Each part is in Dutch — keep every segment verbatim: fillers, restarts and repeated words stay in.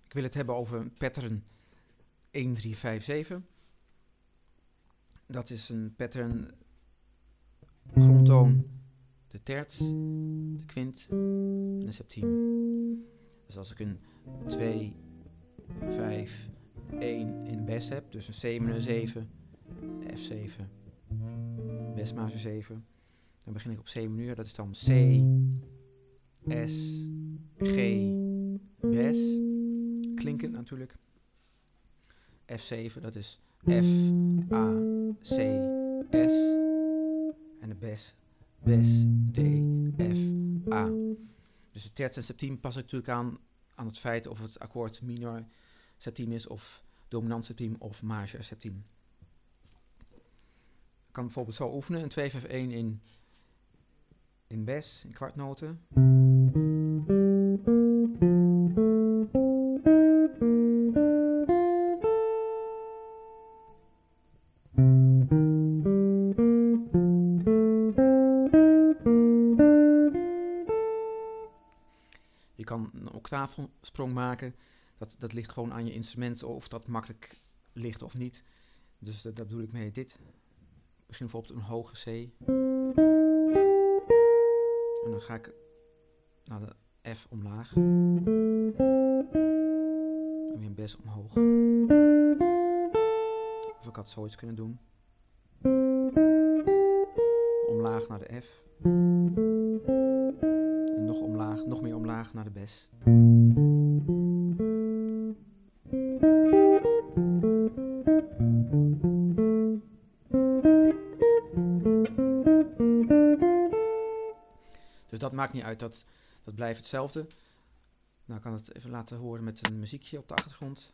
Ik wil het hebben over een pattern een drie vijf zeven. Dat is een pattern grondtoon, de terts, de kwint en de septiem. Dus als ik een twee, vijf, één in bes heb, dus een C mineur zeven, F zeven, bes majeur zeven, dan begin ik op C mineur, dat is dan C, S, G, bes, klinkend natuurlijk. F zeven, dat is F, A, C, S. En de bes, bes, D, F, A. Dus de terts en septiem pas ik natuurlijk aan aan het feit of het akkoord minor septiem is of dominant septiem of majeur septiem. Ik kan bijvoorbeeld zo oefenen, een twee vijf één in, in bes, in kwartnoten. Je kan een octaafsprong maken. Dat, dat ligt gewoon aan je instrument of dat makkelijk ligt of niet. Dus dat, dat bedoel ik mee dit. Ik begin bijvoorbeeld een hoge C. En dan ga ik naar de F omlaag. En weer een bes omhoog. Of ik had zoiets kunnen doen. Omlaag naar de F. En nog omlaag, nog meer omlaag naar de bes. Dus dat maakt niet uit, dat, dat blijft hetzelfde. Nou, ik kan het even laten horen met een muziekje op de achtergrond.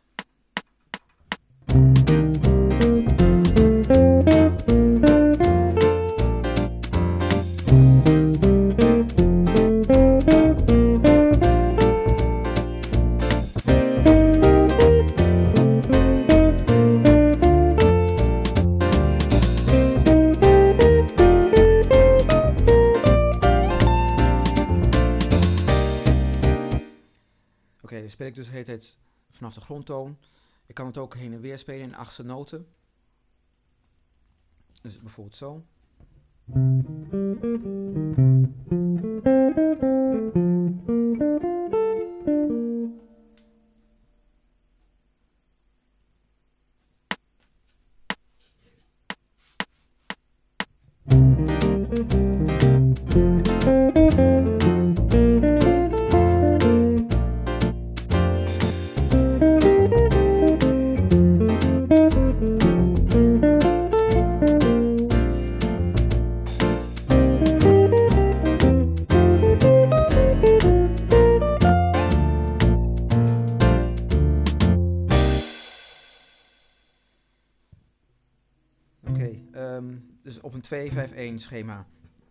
Oké, dan speel ik dus de hele tijd vanaf de grondtoon. Ik kan het ook heen en weer spelen in achtste noten. Dus bijvoorbeeld zo. Um, dus op een twee vijf één schema.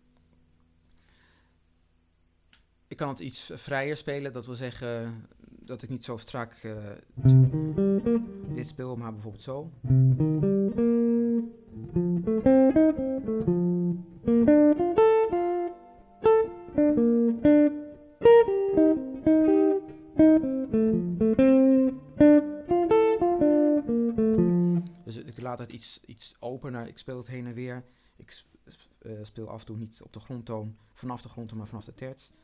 Ik kan het iets vrijer spelen, dat wil zeggen dat ik niet zo strak uh, dit speel, maar bijvoorbeeld zo. Dus ik laat het iets, iets opener, ik speel het heen en weer. Ik sp uh, speel af en toe niet op de grondtoon, vanaf de grondtoon, maar vanaf de terts.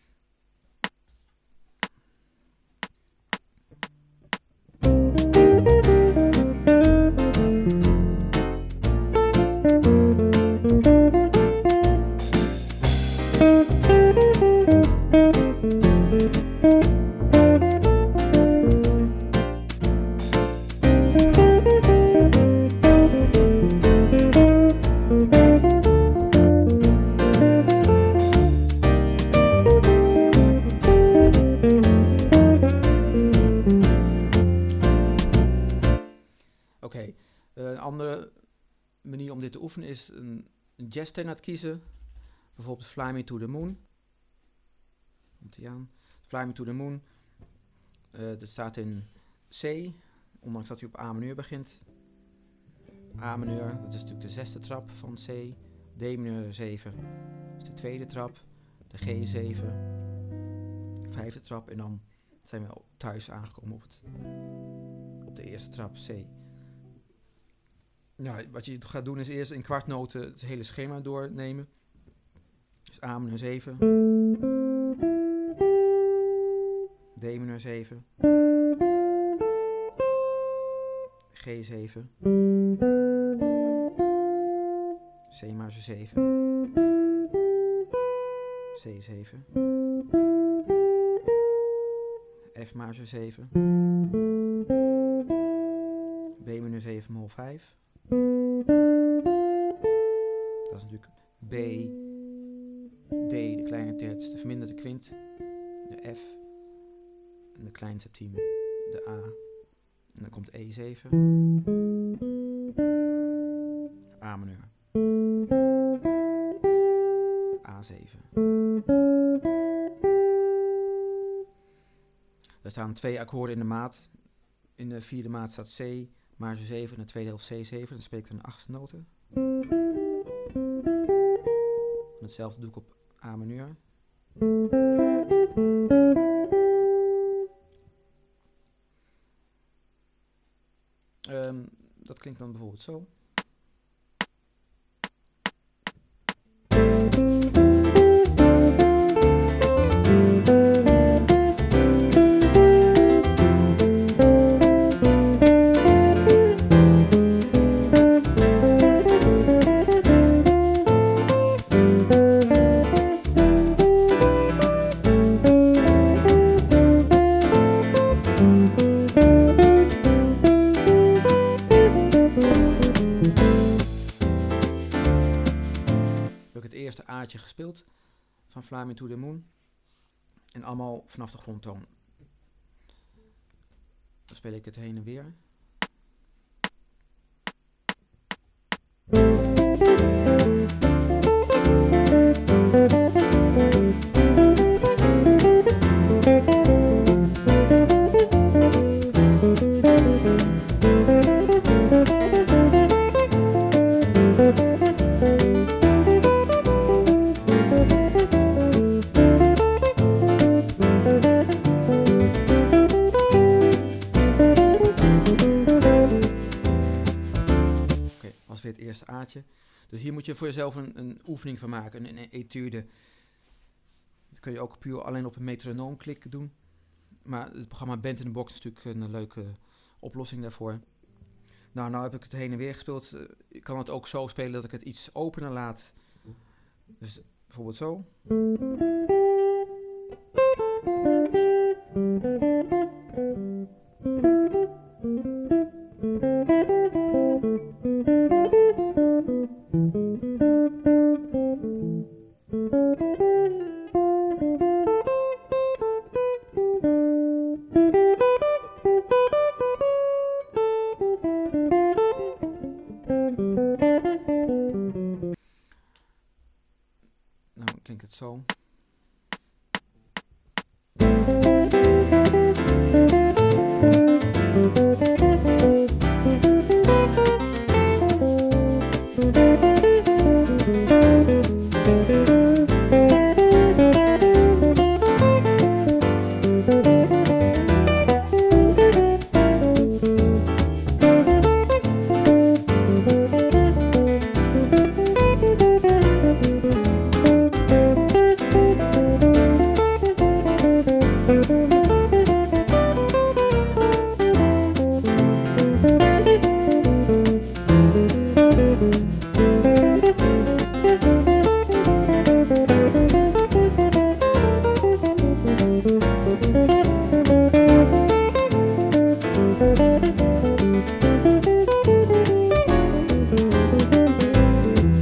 Oké, uh, een andere manier om dit te oefenen is een, een jazzstandaard kiezen. Bijvoorbeeld Fly Me to the Moon. Komt die aan. Fly Me to the Moon. Uh, dat staat in C, ondanks dat hij op A mineur begint. A mineur, dat is natuurlijk de zesde trap van C. D mineur zeven, dat is de tweede trap. De G zeven, vijfde trap. En dan zijn we thuis aangekomen op, het, op de eerste trap, C. Nou, wat je gaat doen is eerst in kwartnoten het hele schema doornemen. Dus A mineur zeven, D mineur zeven, G zeven, C major zeven, C zeven, F major zeven, B mineur zeven mol vijf. Dat is natuurlijk B, D, de kleine terts, de verminderde kwint, de F en de kleine septiem, de A. En dan komt E zeven, A mineur, A zeven. Er staan twee akkoorden in de maat. In de vierde maat staat C major zeven en de tweede helft C zeven. Dan speel ik dan de achtste noten. En hetzelfde doe ik op A mineur. Um, dat klinkt dan bijvoorbeeld zo. Aartje gespeeld van Fly Me to the Moon en allemaal vanaf de grondtoon. Dan speel ik het heen en weer. Het eerste aardje. Dus hier moet je voor jezelf een, een oefening van maken, een, een etude. Dat kun je ook puur alleen op een metronoom klikken doen. Maar het programma Band in the Box is natuurlijk een leuke oplossing daarvoor. Nou, nou heb ik het heen en weer gespeeld. Ik kan het ook zo spelen dat ik het iets opener laat. Dus bijvoorbeeld zo.